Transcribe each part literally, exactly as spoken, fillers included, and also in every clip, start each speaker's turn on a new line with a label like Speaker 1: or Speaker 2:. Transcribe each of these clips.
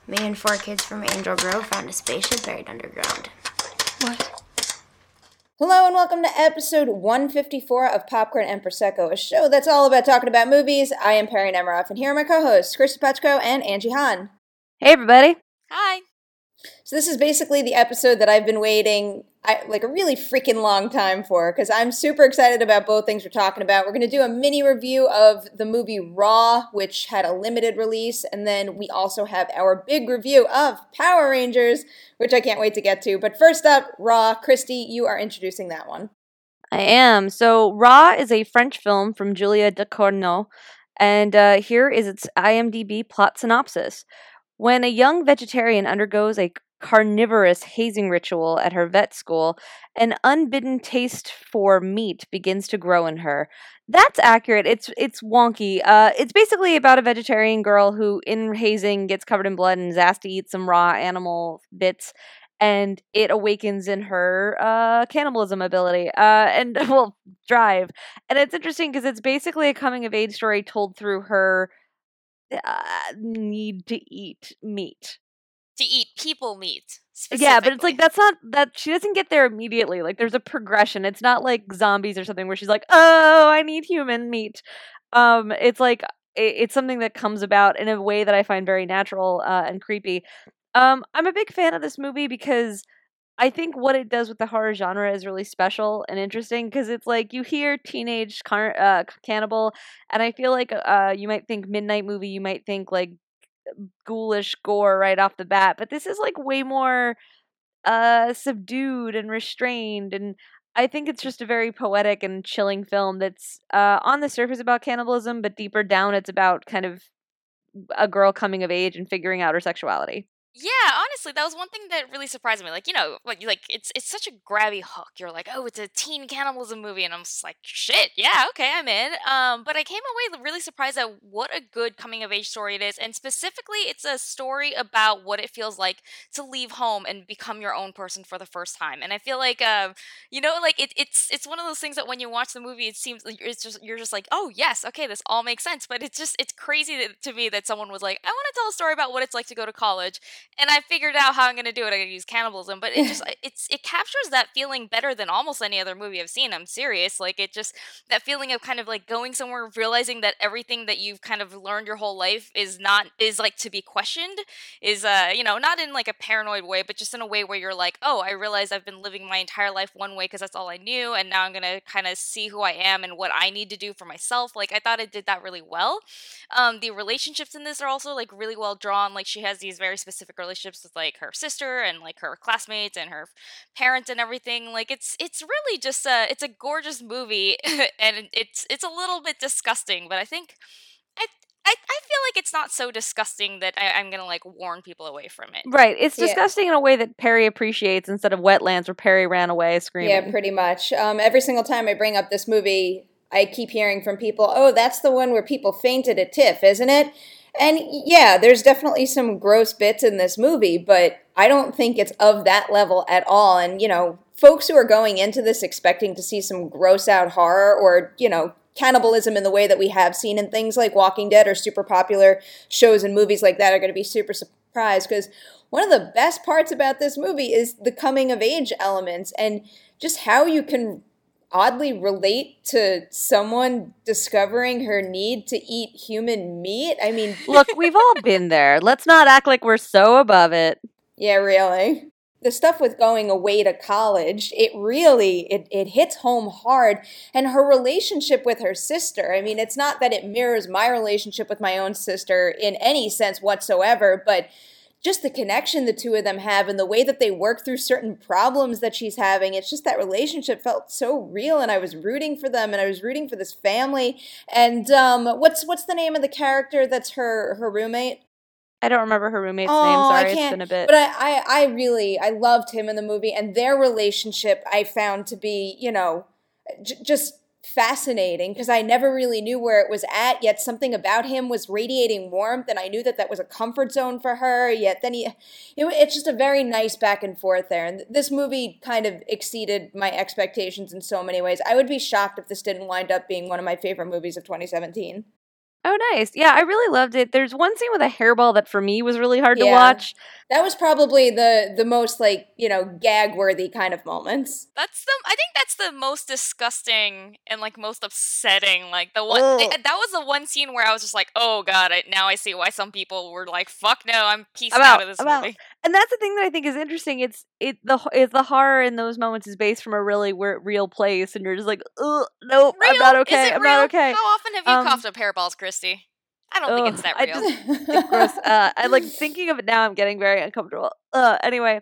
Speaker 1: Me and four kids from Angel Grove found a spaceship buried underground.
Speaker 2: What?
Speaker 3: Hello and welcome to episode one fifty-four of Popcorn and Prosecco, a show that's all about talking about movies. I am Perry Nemiroff, and here are my co-hosts, Krista Petchko and Angie Hahn.
Speaker 2: Hey, everybody.
Speaker 4: Hi.
Speaker 3: So this is basically the episode that I've been waiting I, like a really freaking long time for, because I'm super excited about both things we're talking about. We're going to do a mini review of the movie Raw, which had a limited release, and then we also have our big review of Power Rangers, which I can't wait to get to. But first up, Raw. Christy, you are introducing that one.
Speaker 2: I am. So, Raw is a French film from Julia Ducournau, and uh, here is its IMDb plot synopsis. When a young vegetarian undergoes a carnivorous hazing ritual at her vet school, an unbidden taste for meat begins to grow in her. That's accurate. It's it's wonky. Uh, it's basically about a vegetarian girl who, in hazing, gets covered in blood and is asked to eat some raw animal bits, and it awakens in her uh, cannibalism ability uh, and, well, drive. And it's interesting because it's basically a coming-of-age story told through her uh, need to eat meat.
Speaker 4: To eat people meat.
Speaker 2: Yeah, but it's like, that's not, that she doesn't get there immediately. Like, there's a progression. It's not like Zombies or something where she's like, oh, I need human meat. Um, it's like, it, it's something that comes about in a way that I find very natural uh, and creepy. Um, I'm a big fan of this movie because I think what it does with the horror genre is really special and interesting, because it's like you hear teenage car- uh, cannibal, and I feel like uh, you might think midnight movie, you might think like ghoulish gore right off the bat, but this is like way more uh subdued and restrained, and I think it's just a very poetic and chilling film that's uh on the surface about cannibalism, but deeper down it's about kind of a girl coming of age and figuring out her sexuality.
Speaker 4: Yeah, honestly, that was one thing that really surprised me. Like, you know, like like it's it's such a grabby hook. You're like, oh, it's a teen cannibalism movie, and I'm just like, shit, yeah, okay, I'm in. Um, but I came away really surprised at what a good coming of age story it is, and specifically, it's a story about what it feels like to leave home and become your own person for the first time. And I feel like, um, you know, like it, it's it's one of those things that when you watch the movie, it seems like it's just you're just like, oh yes, okay, this all makes sense. But it's just it's crazy that, to me that someone was like, I want to tell a story about what it's like to go to college. And I figured out how I'm going to do it. I'm going to use cannibalism, but it just it's it captures that feeling better than almost any other movie I've seen. I'm serious. Like, it just, that feeling of kind of like going somewhere, realizing that everything that you've kind of learned your whole life is not is like to be questioned, is uh you know, not in like a paranoid way, but just in a way where you're like, oh, I realize I've been living my entire life one way because that's all I knew, and now I'm going to kind of see who I am and what I need to do for myself. Like, I thought it did that really well. Um, the relationships in this are also like really well drawn. Like, she has these very specific relationships with like her sister and like her classmates and her parents and everything. Like, it's it's really just a it's a gorgeous movie, and it's it's a little bit disgusting, but I think I I, I feel like it's not so disgusting that I, I'm gonna like warn people away from it.
Speaker 2: Right, it's
Speaker 3: Yeah.
Speaker 2: disgusting in a way that Perry appreciates instead of Wetlands, where Perry ran away screaming.
Speaker 3: Yeah, pretty much. Um, every single time I bring up this movie, I keep hearing from people, oh, that's the one where people fainted at TIFF, isn't it? And yeah, there's definitely some gross bits in this movie, but I don't think it's of that level at all. And, you know, folks who are going into this expecting to see some gross out horror or, you know, cannibalism in the way that we have seen in things like Walking Dead or super popular shows and movies like that are going to be super surprised, because one of the best parts about this movie is the coming of age elements and just how you can oddly relate to someone discovering her need to eat human meat. I mean,
Speaker 2: look, we've all been there. Let's not act like we're so above it.
Speaker 3: Yeah, really. The stuff with going away to college, it really, it, it hits home hard. And her relationship with her sister, I mean, it's not that it mirrors my relationship with my own sister in any sense whatsoever, but just the connection the two of them have and the way that they work through certain problems that she's having. It's just that relationship felt so real, and I was rooting for them, and I was rooting for this family. And um, what's what's the name of the character that's her, her roommate?
Speaker 2: I don't remember her roommate's
Speaker 3: oh,
Speaker 2: name. Sorry,
Speaker 3: I can't,
Speaker 2: it's been a bit.
Speaker 3: But I, I, I really, I loved him in the movie, and their relationship I found to be, you know, j- just fascinating, because I never really knew where it was at, yet something about him was radiating warmth, and I knew that that was a comfort zone for her, yet then he, it, it's just a very nice back and forth there, and this movie kind of exceeded my expectations in so many ways. I would be shocked if this didn't wind up being one of my favorite movies of twenty seventeen.
Speaker 2: Oh, nice. Yeah, I really loved it. There's one scene with a hairball that for me was really hard to
Speaker 3: Yeah.
Speaker 2: watch.
Speaker 3: That was probably the the most like, you know, gag worthy kind of moments.
Speaker 4: That's the. I think that's the most disgusting and like most upsetting. Like the one
Speaker 2: Ugh.
Speaker 4: th- that was the one scene where I was just like, oh god, I, now I see why some people were like, fuck no, I'm peacing
Speaker 2: I'm
Speaker 4: out
Speaker 2: out,
Speaker 4: of this
Speaker 2: I'm out.
Speaker 4: movie.
Speaker 2: And that's the thing that I think is interesting. It's it the h- is the horror in those moments is based from a really weir- real place, and you're just like, ugh, nope, I'm
Speaker 4: Real?
Speaker 2: not
Speaker 4: Is
Speaker 2: okay.
Speaker 4: it
Speaker 2: I'm
Speaker 4: real?
Speaker 2: not okay.
Speaker 4: How often have you
Speaker 2: Um,
Speaker 4: coughed up hairballs, Christy? I don't think
Speaker 2: Ugh,
Speaker 4: it's that
Speaker 2: I
Speaker 4: real.
Speaker 2: just it's gross. Uh, I like thinking of it now. I'm getting very uncomfortable. Uh, anyway,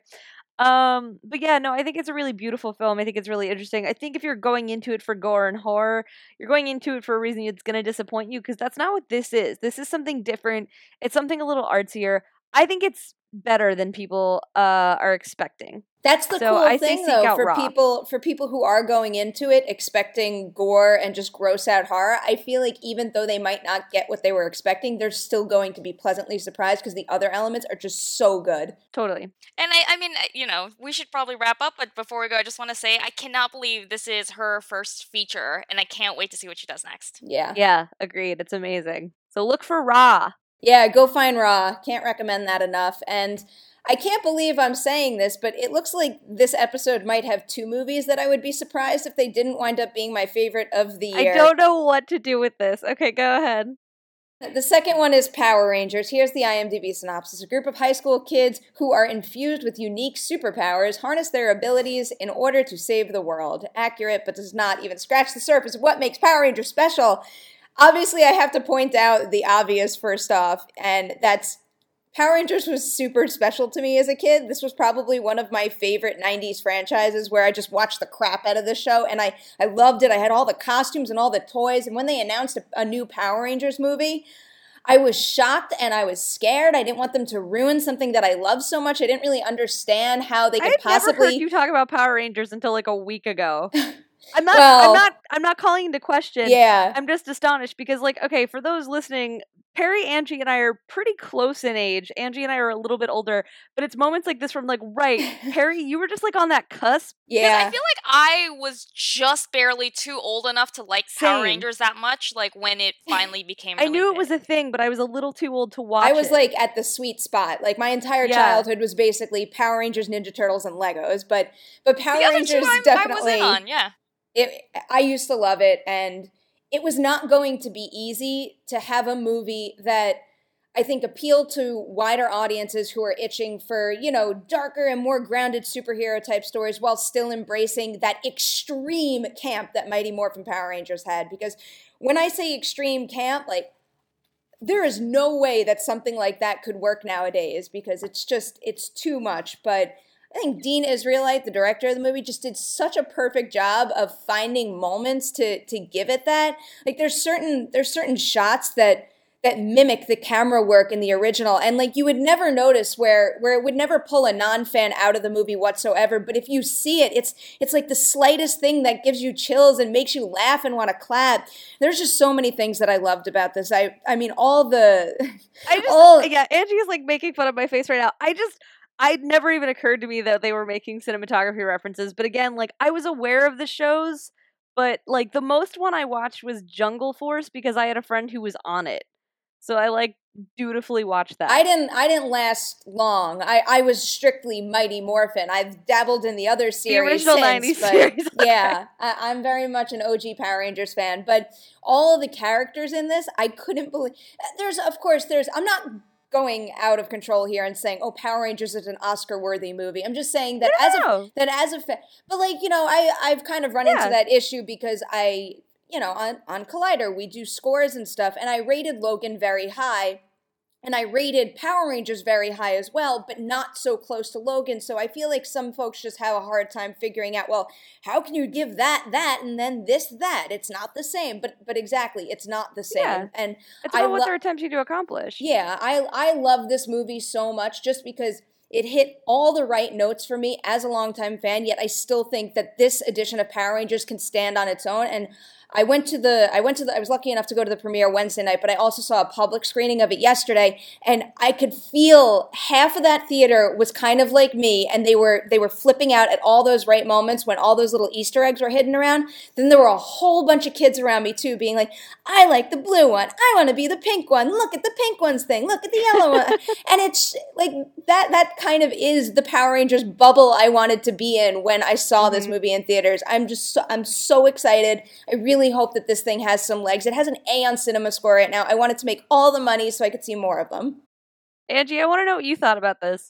Speaker 2: um, but yeah, no, I think it's a really beautiful film. I think it's really interesting. I think if you're going into it for gore and horror, you're going into it for a reason it's going to disappoint you because that's not what this is. This is something different. It's something a little artsier. I think it's better than people uh are expecting.
Speaker 3: That's the
Speaker 2: So
Speaker 3: cool
Speaker 2: I say
Speaker 3: thing
Speaker 2: seek
Speaker 3: though
Speaker 2: out
Speaker 3: for
Speaker 2: Raw.
Speaker 3: people for people who are going into it expecting gore and just gross out horror. I feel like even though they might not get what they were expecting, they're still going to be pleasantly surprised because the other elements are just so good.
Speaker 2: Totally.
Speaker 4: And I, I mean, uh, you know, we should probably wrap up. But before we go, I just want to say I cannot believe this is her first feature, and I can't wait to see what she does next.
Speaker 3: Yeah.
Speaker 2: Yeah, agreed. It's amazing. So look for Raw.
Speaker 3: Yeah, go find Raw. Can't recommend that enough. And I can't believe I'm saying this, but it looks like this episode might have two movies that I would be surprised if they didn't wind up being my favorite of the year.
Speaker 2: I don't know what to do with this. Okay, go ahead.
Speaker 3: The second one is Power Rangers. Here's the IMDb synopsis. A group of high school kids who are infused with unique superpowers harness their abilities in order to save the world. Accurate, but does not even scratch the surface of what makes Power Rangers special. Obviously, I have to point out the obvious first off, and that's Power Rangers was super special to me as a kid. This was probably one of my favorite nineties franchises where I just watched the crap out of the show, and I, I loved it. I had all the costumes and all the toys, and when they announced a, a new Power Rangers movie, I was shocked and I was scared. I didn't want them to ruin something that I love so much. I didn't really understand how they
Speaker 2: I
Speaker 3: could
Speaker 2: had
Speaker 3: possibly...
Speaker 2: never heard you talk about Power Rangers until like a week ago. I'm not.
Speaker 3: Well,
Speaker 2: I'm not. I'm not calling into question.
Speaker 3: Yeah.
Speaker 2: I'm just astonished because, like, okay, for those listening, Perry, Angie, and I are pretty close in age. Angie and I are a little bit older, but it's moments like this from like, right, Perry, you were just like on that cusp.
Speaker 3: Yeah.
Speaker 4: I feel like I was just barely too old enough to like Power
Speaker 2: Same.
Speaker 4: Rangers that much, like when it finally became
Speaker 2: I
Speaker 4: really
Speaker 2: knew it
Speaker 4: big.
Speaker 2: was a thing, but I was a little too old to watch
Speaker 3: I was
Speaker 2: it.
Speaker 3: like at the sweet spot. Like my entire
Speaker 2: Yeah.
Speaker 3: childhood was basically Power Rangers, Ninja Turtles, and Legos. But but Power
Speaker 4: the other
Speaker 3: Rangers
Speaker 4: two I'm,
Speaker 3: definitely.
Speaker 4: I was in on, yeah.
Speaker 3: It, I used to love it, and it was not going to be easy to have a movie that I think appealed to wider audiences who are itching for, you know, darker and more grounded superhero type stories while still embracing that extreme camp that Mighty Morphin Power Rangers had. Because when I say extreme camp, like, there is no way that something like that could work nowadays because it's just, it's too much. But I think Dean Israelite, the director of the movie, just did such a perfect job of finding moments to to give it that. Like there's certain there's certain shots that that mimic the camera work in the original, and like you would never notice where where it would never pull a non-fan out of the movie whatsoever. But if you see it, it's it's like the slightest thing that gives you chills and makes you laugh and want to clap. There's just so many things that I loved about this. I I mean all the
Speaker 2: I just
Speaker 3: all,
Speaker 2: yeah, Angie is like making fun of my face right now. I just. I'd never even occurred to me that they were making cinematography references. But again, like I was aware of the shows, but like the most one I watched was Jungle Force because I had a friend who was on it. So I like dutifully watched that.
Speaker 3: I didn't I didn't last long. I, I was strictly Mighty Morphin. I've dabbled in the other series
Speaker 2: original
Speaker 3: since,
Speaker 2: nineties
Speaker 3: but
Speaker 2: series, okay.
Speaker 3: yeah, I, I'm very much an O G Power Rangers fan. But all of the characters in this, I couldn't believe. There's of course there's I'm not going out of control here and saying, "Oh, Power Rangers is an Oscar-worthy movie." I'm just saying that
Speaker 2: No,
Speaker 3: as
Speaker 2: no,
Speaker 3: a
Speaker 2: no.
Speaker 3: that as a fa- but like you know, I I've kind of run
Speaker 2: Yeah.
Speaker 3: into that issue because I you know on on Collider we do scores and stuff, and I rated Logan very high. And I rated Power Rangers very high as well, but not so close to Logan. So I feel like some folks just have a hard time figuring out, well, how can you give that that and then this that? It's not the same. But but exactly, it's not the same.
Speaker 2: Yeah.
Speaker 3: And
Speaker 2: It's
Speaker 3: I
Speaker 2: about what
Speaker 3: lo-
Speaker 2: they're attempting to accomplish.
Speaker 3: yeah, I I love this movie so much just because it hit all the right notes for me as a longtime fan, yet I still think that this edition of Power Rangers can stand on its own. And I went to the, I went to the, I was lucky enough to go to the premiere Wednesday night, but I also saw a public screening of it yesterday, and I could feel half of that theater was kind of like me, and they were, they were flipping out at all those right moments when all those little Easter eggs were hidden around. Then there were a whole bunch of kids around me too, being like, I like the blue one. I want to be the pink one. Look at the pink one's thing. Look at the yellow one. And it's like that, that kind of is the Power Rangers bubble I wanted to be in when I saw this
Speaker 2: Mhm.
Speaker 3: movie in theaters. I'm just, so, I'm so excited. I really hope that this thing has some legs. It has an A on Cinema Score right now. I want it to make all the money so I could see more of them.
Speaker 2: Angie, I want to know what you thought about this.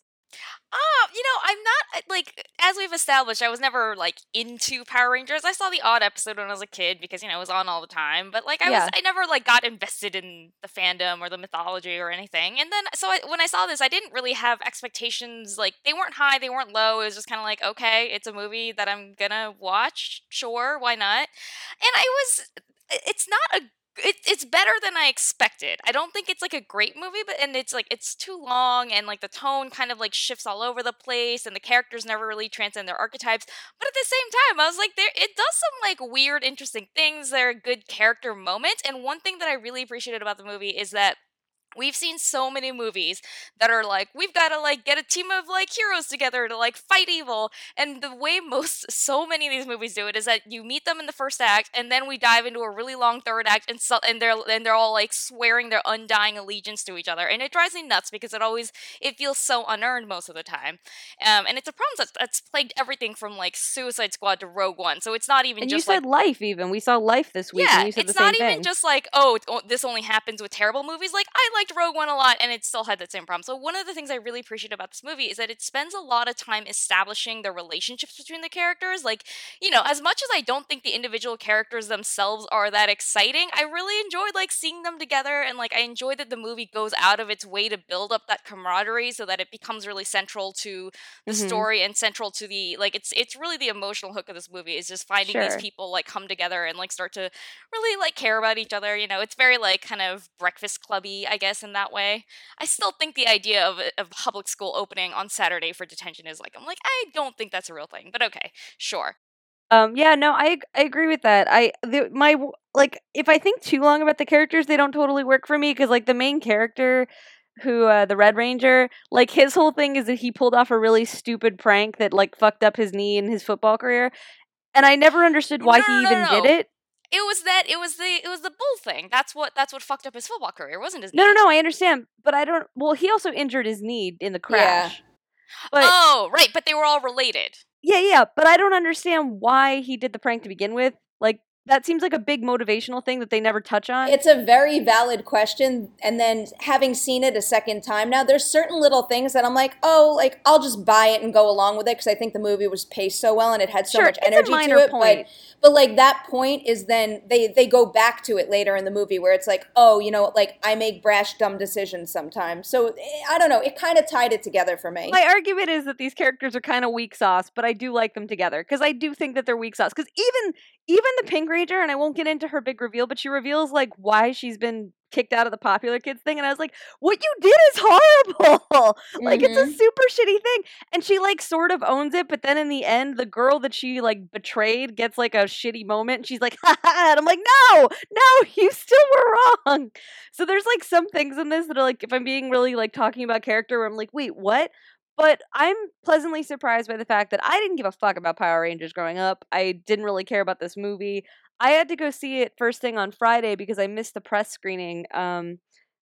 Speaker 4: Uh, you know, I'm not, like, as we've established, I was never, like, into Power Rangers. I saw the odd episode when I was a kid because, you know, it was on all the time. But, like, I
Speaker 2: Yeah.
Speaker 4: was, I never, like, got invested in the fandom or the mythology or anything. And then, so I, when I saw this, I didn't really have expectations. Like, they weren't high, they weren't low. It was just kind of like, okay, it's a movie that I'm gonna watch. Sure, why not? And I was, it's not a it, it's better than I expected. I don't think it's like a great movie, but and it's like it's too long and like the tone kind of like shifts all over the place and the characters never really transcend their archetypes. But at the same time, I was like there it does some like weird interesting things. There are good character moments, and one thing that I really appreciated about the movie is that we've seen so many movies that are like, we've got to like get a team of like heroes together to like fight evil. And the way most, so many of these movies do it is that you meet them in the first act and then we dive into a really long third act and so, and they're, and they're all like swearing their undying allegiance to each other. And it drives me nuts because it always, it feels so unearned most of the time. Um, and it's a problem that's, that's plagued everything from like Suicide Squad to Rogue One. So it's not even
Speaker 2: And you
Speaker 4: just
Speaker 2: said
Speaker 4: like,
Speaker 2: Life even. We saw Life this week
Speaker 4: yeah,
Speaker 2: and you said
Speaker 4: it's
Speaker 2: the same
Speaker 4: not even
Speaker 2: thing.
Speaker 4: just like, oh, it, oh, this only happens with terrible movies. Like, I liked Rogue One a lot, and it still had that same problem. So one of the things I really appreciate about this movie is that it spends a lot of time establishing the relationships between the characters. Like, you know, as much as I don't think the individual characters themselves are that exciting, I really enjoyed, like, seeing them together, and, like, I enjoy that the movie goes out of its way to build up that camaraderie so that it becomes really central to the
Speaker 2: Mhm.
Speaker 4: story and central to the, like, it's it's really the emotional hook of this movie is just finding these
Speaker 2: Sure.
Speaker 4: people, like, come together and, like, start to really like care about each other. You know, it's very like kind of Breakfast Clubby, I guess, in that way. I still think the idea of of public school opening on Saturday for detention is like, I'm like, I don't think that's a real thing, but okay, sure.
Speaker 2: Um, yeah, no, I ag- I agree with that. I the, my w- like if I think too long about the characters, they don't totally work for me because like the main character, who uh, the Red Ranger, like his whole thing is that he pulled off a really stupid prank that like fucked up his knee in his football career, and I never understood why
Speaker 4: No,
Speaker 2: he
Speaker 4: no, no,
Speaker 2: even
Speaker 4: no,
Speaker 2: did
Speaker 4: no.
Speaker 2: it.
Speaker 4: It was that it was the it was the bull thing. That's what that's what fucked up his football career, wasn't his
Speaker 2: No, no,
Speaker 4: knee?
Speaker 2: no, I understand, but I don't. Well, he also injured his knee in the
Speaker 3: Yeah.
Speaker 2: crash. But
Speaker 4: Oh, right, but they were all related.
Speaker 2: yeah, yeah, but I don't understand why he did the prank to begin with. Like that seems like a big motivational thing that they never touch on.
Speaker 3: It's a very valid question. And then having seen it a second time now, there's certain little things that I'm like, oh, like I'll just buy it and go along with it because I think the movie was paced so well and it had so
Speaker 2: Sure,
Speaker 3: much
Speaker 2: it's a
Speaker 3: energy
Speaker 2: minor
Speaker 3: to it.
Speaker 2: point.
Speaker 3: But but like that point is then they they go back to it later in the movie where it's like, oh, you know, like I make brash, dumb decisions sometimes. So eh, I don't know. It kind of tied it together for me.
Speaker 2: My argument is that these characters are kind of weak sauce, but I do like them together because I do think that they're weak sauce. Because even even the Pink Ranger, and I won't get into her big reveal, but she reveals like why she's been kicked out of the popular kids thing, and I was like, what you did is horrible. Like it's a
Speaker 3: Mhm.
Speaker 2: super shitty thing, and she like sort of owns it, but then in the end, the girl that she like betrayed gets like a shitty moment, and she's like, ha ha, and I'm like, no, no, you still were wrong. So there's like some things in this that are like, if I'm being really like talking about character, where I'm like, wait, what? But I'm pleasantly surprised by the fact that I didn't give a fuck about Power Rangers growing up. I didn't really care about this movie. I had to go see it first thing on Friday because I missed the press screening. Um,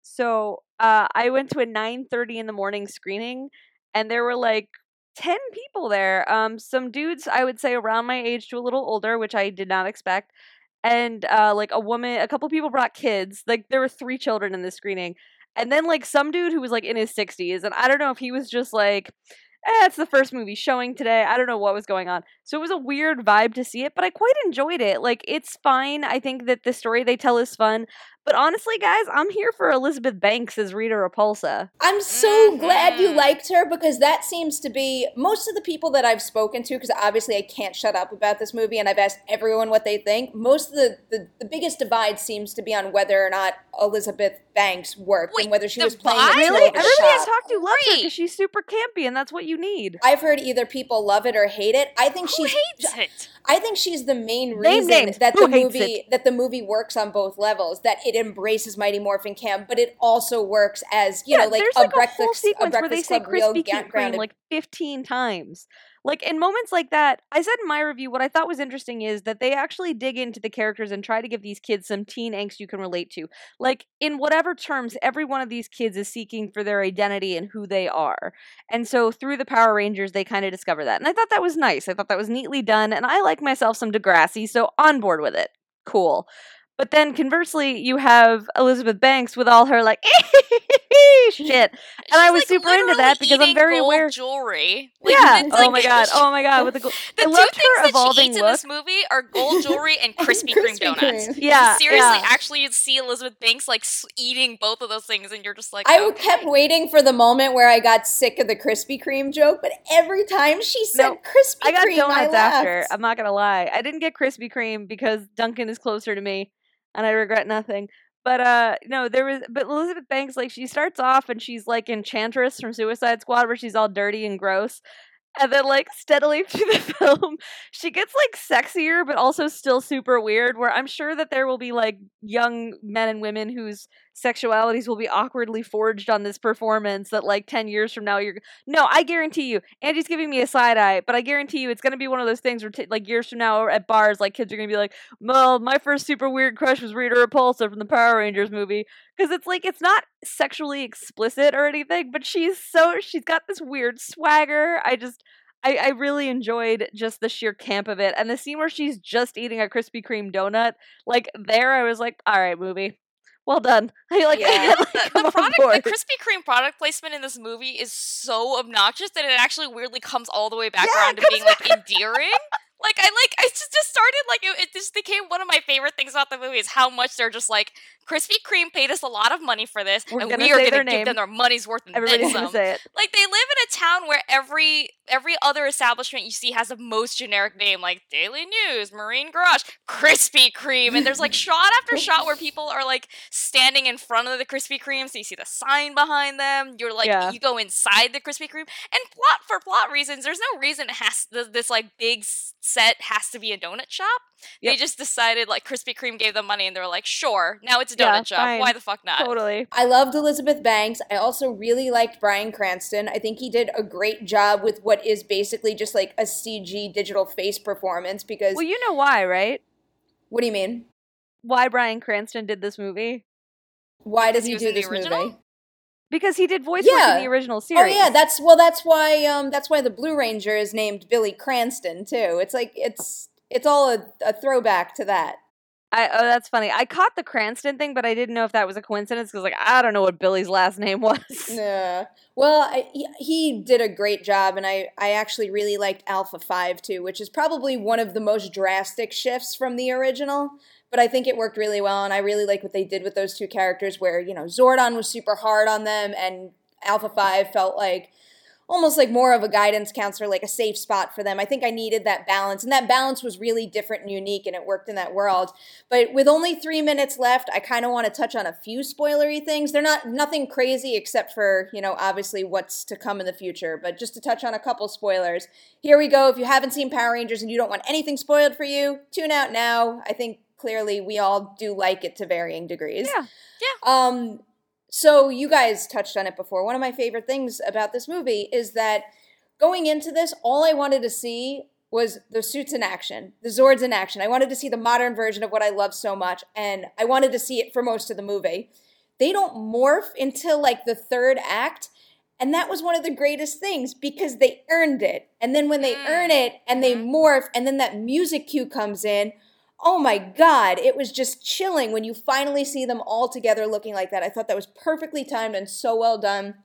Speaker 2: so uh, I went to a nine thirty in the morning screening, and there were like ten people there. Um, some dudes, I would say around my age to a little older, which I did not expect, and uh, like a woman, a couple people brought kids. Like there were three children in the screening, and then like some dude who was like in his sixties, and I don't know if he was just like, eh, it's the first movie showing today. I don't know what was going on. So it was a weird vibe to see it, but I quite enjoyed it. Like it's fine. I think that the story they tell is fun, But honestly, guys, I'm here for Elizabeth Banks as Rita Repulsa.
Speaker 3: I'm so
Speaker 4: Mhm.
Speaker 3: glad you liked her because that seems to be most of the people that I've spoken to, because obviously I can't shut up about this movie and I've asked everyone what they think. Most of the, the, the biggest divide seems to be on whether or not Elizabeth Banks worked
Speaker 4: Wait,
Speaker 3: and whether she was playing
Speaker 4: divide?
Speaker 3: it too
Speaker 2: Really?
Speaker 3: over the
Speaker 2: Everybody I
Speaker 3: top.
Speaker 2: talked to loves her
Speaker 4: Great.
Speaker 2: because she's super campy, and that's what you need.
Speaker 3: I've heard either people love it or hate it. I think
Speaker 4: Who
Speaker 3: she's
Speaker 4: hates it?
Speaker 3: I think she's the main
Speaker 2: Name
Speaker 3: reason
Speaker 2: names.
Speaker 3: that
Speaker 2: Who
Speaker 3: the
Speaker 2: hates
Speaker 3: movie that the movie works on both levels. That it embraces Mighty Morphin Camp, but it also works as you
Speaker 2: yeah,
Speaker 3: know, like
Speaker 2: there's
Speaker 3: a
Speaker 2: like a
Speaker 3: breakfast
Speaker 2: whole
Speaker 3: a
Speaker 2: sequence where they
Speaker 3: breakfast
Speaker 2: say
Speaker 3: club real
Speaker 2: Krispy
Speaker 3: ga-
Speaker 2: Kreme
Speaker 3: grounded.
Speaker 2: like fifteen times. Like in moments like that, I said in my review, what I thought was interesting is that they actually dig into the characters and try to give these kids some teen angst you can relate to. Like in whatever terms, every one of these kids is seeking for their identity and who they are. And so through the Power Rangers, they kind of discover that. And I thought that was nice. I thought that was neatly done. And I like myself some Degrassi, so on board with it. Cool. But then conversely, you have Elizabeth Banks with all her like shit. And
Speaker 4: She's,
Speaker 2: I was
Speaker 4: like,
Speaker 2: super into
Speaker 4: literally
Speaker 2: that because I'm
Speaker 4: eating
Speaker 2: very
Speaker 4: gold
Speaker 2: aware.
Speaker 4: jewelry. Like,
Speaker 2: Yeah.
Speaker 4: it's
Speaker 2: Oh
Speaker 4: like-
Speaker 2: my god. Oh my god. With the gold.
Speaker 4: The
Speaker 2: I
Speaker 4: two
Speaker 2: loved
Speaker 4: things
Speaker 2: her
Speaker 4: that she
Speaker 2: evolving
Speaker 4: eats in
Speaker 2: look.
Speaker 4: this movie are gold jewelry and Krispy Kreme
Speaker 3: Krispy
Speaker 4: donuts.
Speaker 3: Kreme.
Speaker 2: Yeah.
Speaker 4: Seriously,
Speaker 2: yeah.
Speaker 4: actually, you'd see Elizabeth Banks like s- eating both of those things, and you're just like,
Speaker 3: I
Speaker 4: okay.
Speaker 3: kept waiting for the moment where I got sick of the Krispy Kreme joke, but every time she said
Speaker 2: No,
Speaker 3: Krispy
Speaker 2: I got
Speaker 3: Kreme, I
Speaker 2: donuts
Speaker 3: laughed.
Speaker 2: after. I'm not gonna lie. I didn't get Krispy Kreme because Duncan is closer to me, and I regret nothing. But uh, no, there was. But Elizabeth Banks, like, she starts off and she's like Enchantress from Suicide Squad, where she's all dirty and gross. And then, like, steadily through the film, she gets, like, sexier, but also still super weird, where I'm sure that there will be, like, young men and women whose sexualities will be awkwardly forged on this performance that, like, ten years from now, you're... No, I guarantee you, Angie's giving me a side eye, but I guarantee you it's going to be one of those things where, t- like, years from now at bars, like, kids are going to be like, well, my first super weird crush was Rita Repulsa from the Power Rangers movie. Because it's, like, it's not sexually explicit or anything, but she's so... She's got this weird swagger. I just... I, I really enjoyed just the sheer camp of it. And the scene where she's just eating a Krispy Kreme donut, like, there I was like, all right, movie. Well done. I like,
Speaker 3: Yeah.
Speaker 2: like,
Speaker 4: the,
Speaker 2: come
Speaker 4: the
Speaker 2: on
Speaker 4: product,
Speaker 2: board.
Speaker 4: the Krispy Kreme product placement in this movie is so obnoxious that it actually weirdly comes all the way back
Speaker 2: Yeah,
Speaker 4: around
Speaker 2: it
Speaker 4: to
Speaker 2: comes
Speaker 4: being like endearing. Like I like I just, just started like it, it just became one of my favorite things about the movie is how much they're just like Krispy Kreme paid us a lot of money for this,
Speaker 2: We're
Speaker 4: and
Speaker 2: gonna
Speaker 4: we are
Speaker 2: say
Speaker 4: going
Speaker 2: their
Speaker 4: to give
Speaker 2: name.
Speaker 4: them their money's worth and
Speaker 2: Everybody's
Speaker 4: then
Speaker 2: gonna
Speaker 4: some.
Speaker 2: say it.
Speaker 4: Like they live in a town where every every other establishment you see has the most generic name, like Daily News, Marine Garage, Krispy Kreme, and there's like shot after shot where people are like standing in front of the Krispy Kreme, so you see the sign behind them. You're like
Speaker 2: Yeah.
Speaker 4: you go inside the Krispy Kreme, and plot for plot reasons, there's no reason it has this, this like big s- set has to be a donut shop.
Speaker 2: Yep.
Speaker 4: They just decided like Krispy Kreme gave them money, and they were like, sure, now it's a donut
Speaker 2: Yeah,
Speaker 4: shop.
Speaker 2: fine.
Speaker 4: Why the fuck not?
Speaker 2: Totally.
Speaker 3: I loved Elizabeth Banks. I also really liked Bryan Cranston. I think he did a great job with what is basically just like a C G digital face performance because
Speaker 2: Well, you know why, right?
Speaker 3: what do you mean?
Speaker 2: Why Bryan Cranston did this movie?
Speaker 3: Why does
Speaker 4: Because he
Speaker 3: he
Speaker 4: was
Speaker 3: do
Speaker 4: in the
Speaker 3: this
Speaker 4: original?
Speaker 3: movie?
Speaker 2: Because he did voice work
Speaker 3: Yeah.
Speaker 2: in the original
Speaker 3: Oh
Speaker 2: series.
Speaker 3: yeah, that's well that's why um that's why the Blue Ranger is named Billy Cranston too. It's like it's it's all a, a throwback to that.
Speaker 2: I, oh, that's funny. I caught the Cranston thing, but I didn't know if that was a coincidence because, like, I don't know what Billy's last name was.
Speaker 3: Yeah. Well, I, he, he did a great job, and I, I actually really liked Alpha five, too, which is probably one of the most drastic shifts from the original. But I think it worked really well, and I really like what they did with those two characters where, you know, Zordon was super hard on them, and Alpha five felt like almost like more of a guidance counselor, like a safe spot for them. I think I needed that balance, and that balance was really different and unique, and it worked in that world. But with only three minutes left, I kind of want to touch on a few spoilery things. They're not nothing crazy except for, you know, obviously what's to come in the future, but just to touch on a couple spoilers. Here we go. If you haven't seen Power Rangers and you don't want anything spoiled for you, tune out now. I think clearly we all do like it to varying degrees.
Speaker 2: Yeah.
Speaker 3: Um, so you guys touched on it before. One of my favorite things about this movie is that going into this, all I wanted to see was the suits in action, the Zords in action. I wanted to see the modern version of what I love so much, and I wanted to see it for most of the movie. They don't morph until like the third act, and that was one of the greatest things because they earned it. And then when they
Speaker 4: Mm.
Speaker 3: earn it and they morph, and then that music cue comes in, oh my God, it was just chilling when you finally see them all together looking like that. I thought that was perfectly timed and so well done.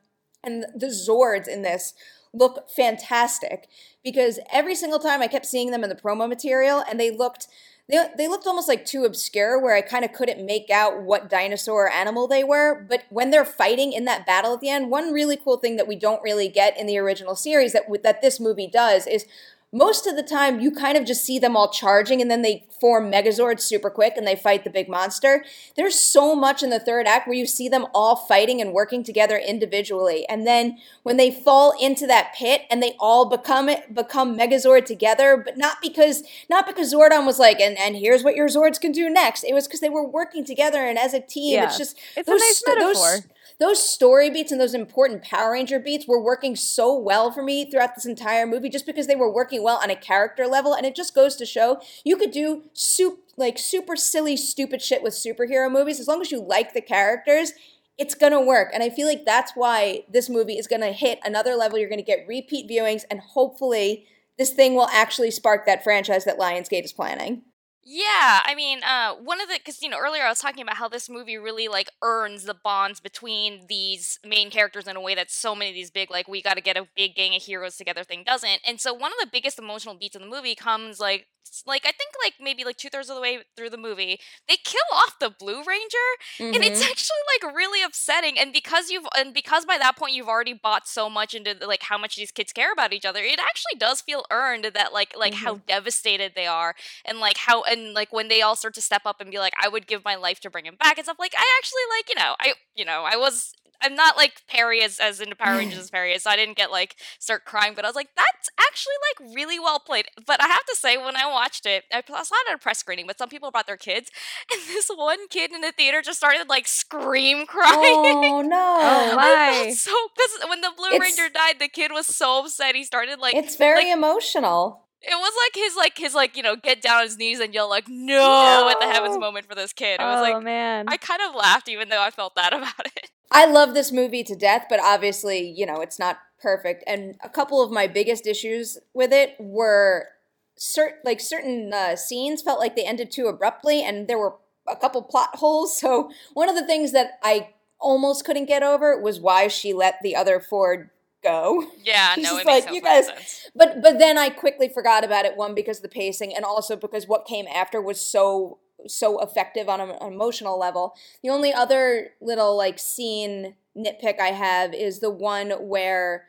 Speaker 3: And the Zords in this look fantastic because every single time I kept seeing them in the promo material and they looked they, they looked almost like too obscure where I kind of couldn't make out what dinosaur or animal they were. But when they're fighting in that battle at the end, one really cool thing that we don't really get in the original series that that this movie does is most of the time you kind of just see them all charging and then they form Megazords super quick and they fight the big monster. There's so much in the third act where you see them all fighting and working together individually. And then when they fall into that pit and they all become it, become Megazord together, but not because not because Zordon was like, and, and here's what your Zords can do next. It was because they were working together and as a team.
Speaker 2: Yeah.
Speaker 3: It's just
Speaker 2: it's
Speaker 3: those,
Speaker 2: a nice metaphor.
Speaker 3: Those, Those story beats and those important Power Ranger beats were working so well for me throughout this entire movie just because they were working well on a character level. And it just goes to show you could do soup, like super silly, stupid shit with superhero movies. As long as you like the characters, it's going to work. And I feel like that's why this movie is going to hit another level. You're going to get repeat viewings and hopefully this thing will actually spark that franchise that Lionsgate is planning.
Speaker 4: Yeah, I mean, uh, one of the, because, you know, earlier I was talking about how this movie really, like, earns the bonds between these main characters in a way that so many of these big, like, we gotta get a big gang of heroes together thing doesn't. And so one of the biggest emotional beats in the movie comes, like, like, I think, like, maybe, like, two-thirds of the way through the movie, they kill off the Blue Ranger,
Speaker 3: Mm-hmm.
Speaker 4: and it's actually, like, really upsetting, and because you've, and because by that point you've already bought so much into, the, like, how much these kids care about each other, it actually does feel earned that, like, like,
Speaker 3: Mm-hmm.
Speaker 4: how devastated they are, and, like, how, and, like, when they all start to step up and be like, I would give my life to bring him back and stuff, like, I actually, like, you know, I, you know, I was, I'm not, like, Perry as, as into Power Rangers as Perry is, so I didn't get, like, start crying, but I was like, that's actually, like, really well played. But I have to say, when I watched it, I saw it at a press screening, but some people brought their kids, and this one kid in the theater just started, like, scream crying.
Speaker 3: Oh, no.
Speaker 2: Oh,
Speaker 4: I
Speaker 2: my.
Speaker 4: felt so, because when the Blue
Speaker 3: It's-
Speaker 4: Ranger died, the kid was so upset, he started, like,
Speaker 3: It's very
Speaker 4: like,
Speaker 3: emotional.
Speaker 4: it was like his, like, his, like, you know, get down on his knees and yell, like, no, at the heavens moment for this kid. It was
Speaker 2: Oh,
Speaker 4: like,
Speaker 2: man.
Speaker 4: I kind of laughed even though I felt that about it.
Speaker 3: I love this movie to death, but obviously, you know, it's not perfect. And a couple of my biggest issues with it were cert- like certain uh, scenes felt like they ended too abruptly, and there were a couple plot holes. So one of the things that I almost couldn't get over was why she let the other Ford go.
Speaker 4: Yeah,
Speaker 3: She's
Speaker 4: no,
Speaker 3: just
Speaker 4: it makes
Speaker 3: like,
Speaker 4: no
Speaker 3: you
Speaker 4: fucking
Speaker 3: guys-
Speaker 4: sense.
Speaker 3: But but then I quickly forgot about it, one, because of the pacing, and also because what came after was so so effective on an emotional level. The only other little like scene nitpick I have is the one where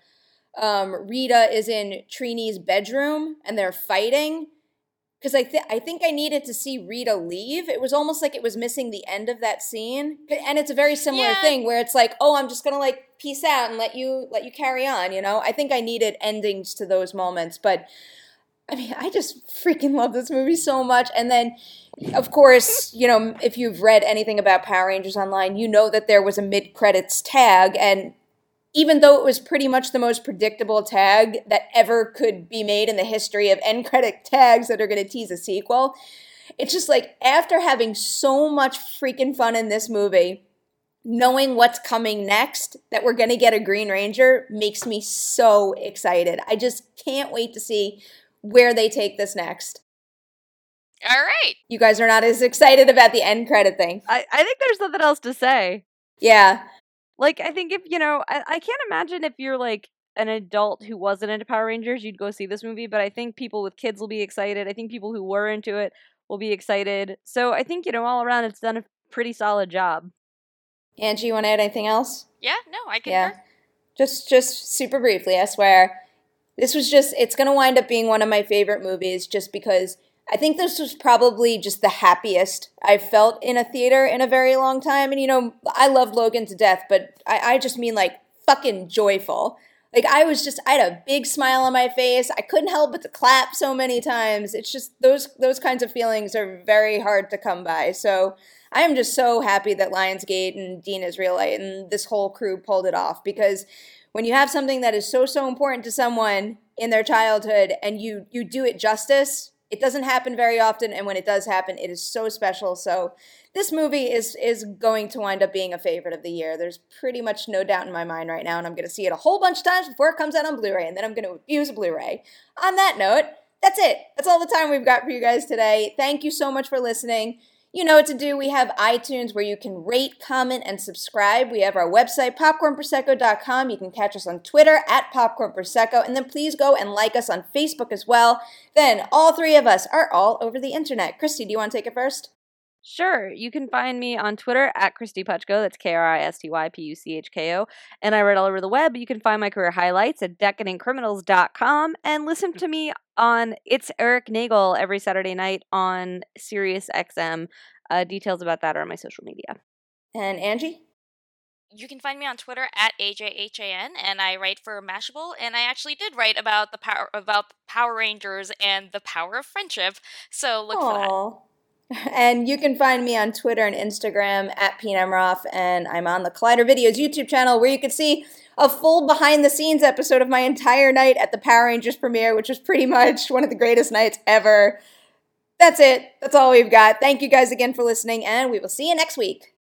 Speaker 3: um, Rita is in Trini's bedroom and they're fighting. Because I, th- I think I needed to see Rita leave. It was almost like it was missing the end of that scene. And it's a very similar
Speaker 4: Yeah.
Speaker 3: thing where it's like, oh, I'm just going to like peace out and let you let you carry on, you know? I think I needed endings to those moments. But, I mean, I just freaking love this movie so much. And then, of course, you know, if you've read anything about Power Rangers Online, you know that there was a mid-credits tag. And even though it was pretty much the most predictable tag that ever could be made in the history of end credit tags that are going to tease a sequel, it's just like, after having so much freaking fun in this movie, knowing what's coming next, that we're going to get a Green Ranger, makes me so excited. I just can't wait to see where they take this next.
Speaker 4: All right.
Speaker 3: You guys are not as excited about the end credit thing.
Speaker 2: I, I think there's nothing else to say.
Speaker 3: Yeah.
Speaker 2: Like, I think if, you know, I, I can't imagine if you're, like, an adult who wasn't into Power Rangers, you'd go see this movie, but I think people with kids will be excited. I think people who were into it will be excited. So I think, you know, all around, it's done a pretty solid job.
Speaker 3: Angie, you want to add anything else?
Speaker 4: Yeah, no, I can.
Speaker 3: Yeah. Just just super briefly, I swear. This was just, it's going to wind up being one of my favorite movies just because I think this was probably just the happiest I've felt in a theater in a very long time. And, you know, I love Logan to death, but I, I just mean like fucking joyful. Like, I was just, I had a big smile on my face. I couldn't help but to clap so many times. It's just, those those kinds of feelings are very hard to come by. So I am just so happy that Lionsgate and Dean Israelite and this whole crew pulled it off, because when you have something that is so, so important to someone in their childhood and you you do it justice, it doesn't happen very often, and when it does happen, it is so special. So this movie is is going to wind up being a favorite of the year. There's pretty much no doubt in my mind right now, and I'm going to see it a whole bunch of times before it comes out on Blu-ray, and then I'm going to abuse Blu-ray. On that note, that's it. That's all the time we've got for you guys today. Thank you so much for listening. You know what to do. We have iTunes where you can rate, comment, and subscribe. We have our website, popcorn prosecco dot com. You can catch us on Twitter at popcorn prosecco. And then please go and like us on Facebook as well. Then all three of us are all over the internet. Christy, do you want to take it first?
Speaker 2: Sure. You can find me on Twitter at Christy Puchko. That's K R I S T Y P U C H K O. And I write all over the web. You can find my career highlights at decadent criminals dot com and listen to me on It's Eric Nagel every Saturday night on Sirius X M. Uh, details about that are on my social media.
Speaker 3: And Angie?
Speaker 4: You can find me on Twitter at A J H A N, and I write for Mashable, and I actually did write about the power about Power Rangers and the power of friendship, so look for that.
Speaker 3: Aww. And you can find me on Twitter and Instagram at Pete Emroff, and I'm on the Collider Videos YouTube channel where you can see a full behind-the-scenes episode of my entire night at the Power Rangers premiere, which was pretty much one of the greatest nights ever. That's it. That's all we've got. Thank you guys again for listening, and we will see you next week.